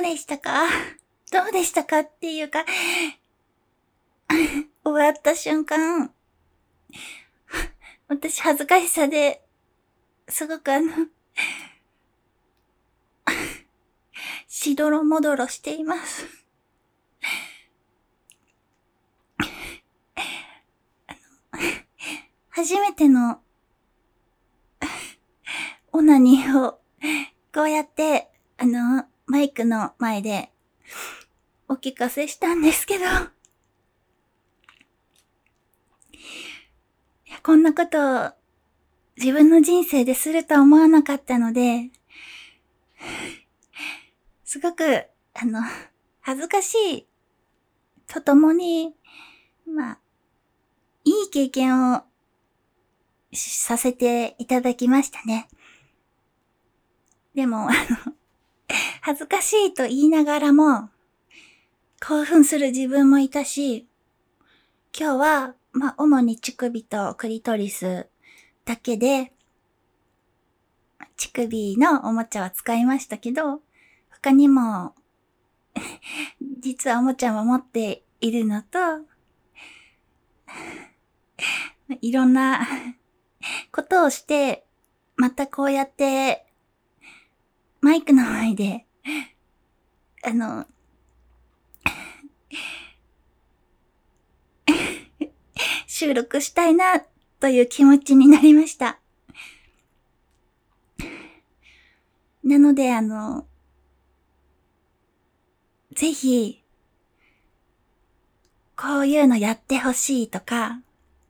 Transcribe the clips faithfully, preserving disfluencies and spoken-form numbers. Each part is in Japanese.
でしたか？どうでしたかっていうか、終わった瞬間、私恥ずかしさで、すごくあの、しどろもどろしています。あの、初めての、オナニーを、こうやって、あの、マイクの前で、お聞かせしたんですけど、いやこんなことを、自分の人生でするとは思わなかったので、すごく、あの、恥ずかしいとともに、まあ、いい経験をさせていただきましたね。でも、あの、恥ずかしいと言いながらも、興奮する自分もいたし、今日は、まあ、主に乳首とクリトリスだけで、乳首のおもちゃは使いましたけど、他にも、実はおもちゃも持っているのと、いろんなことをして、またこうやって、マイクの前で、あの、収録したいな、という気持ちになりました。なので、あの、ぜひ、こういうのやってほしいとか、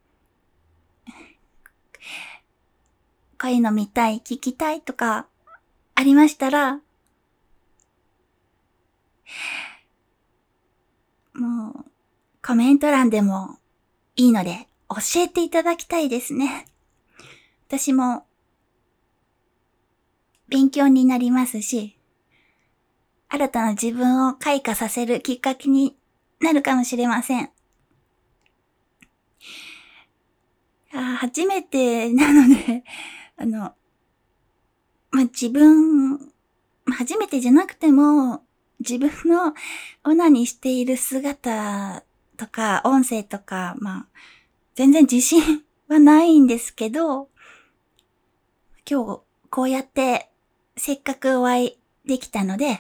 こういうの見たい、聞きたいとか、ありましたら、もう、コメント欄でもいいので、教えていただきたいですね。私も、勉強になりますし、新たな自分を開花させるきっかけになるかもしれません。あ初めてなので、あの、まあ、自分、初めてじゃなくても、自分のオナニーしている姿とか、音声とか、まあ、全然自信はないんですけど、今日こうやってせっかくお会いできたので、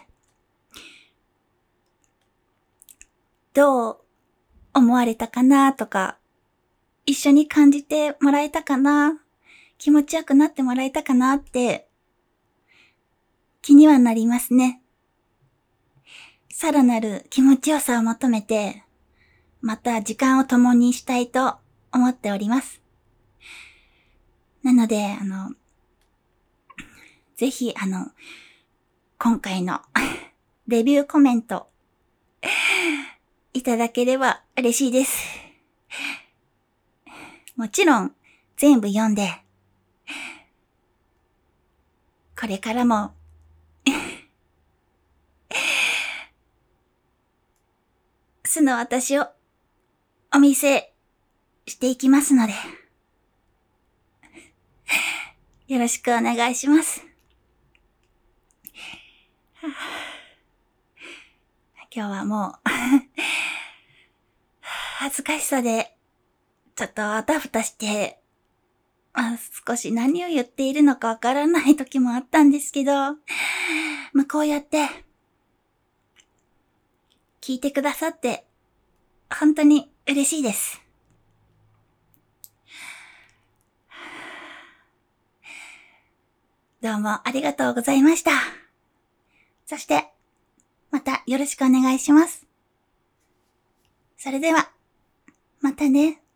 どう思われたかなとか、一緒に感じてもらえたかな、気持ちよくなってもらえたかなって気にはなりますね。さらなる気持ちよさを求めて、また時間を共にしたいと思っております。なので、あの、ぜひ、あの、今回のレビューコメントいただければ嬉しいです。もちろん、全部読んで、これからも素の私をお見せしていきますので、よろしくお願いします。はあ、今日はもう恥ずかしさでちょっとあたふたして、まあ、少し何を言っているのかわからない時もあったんですけど、まあ、こうやって聞いてくださって本当に嬉しいです。どうもありがとうございました。そして、またよろしくお願いします。それでは、またね。